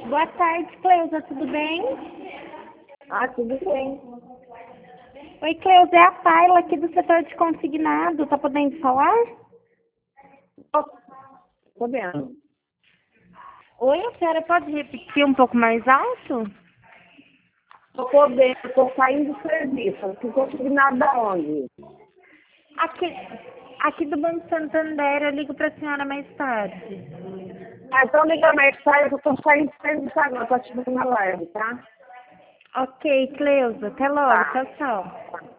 Boa tarde, Cleusa, tudo bem? Ah, tudo bem. Oi, Cleusa, é a Paila aqui do setor de consignado. Tá podendo falar? Tô vendo. Oi, a senhora pode repetir um pouco mais alto? Tô podendo, tô saindo do serviço. Não consigo nada da onde. Aqui do Banco Santander, eu ligo pra senhora mais tarde. Ah, então liga mais tarde, eu tô saindo do serviço agora, tô assistindo uma live, tá? Ok, Cleusa, até logo. Tá. Tchau, tchau.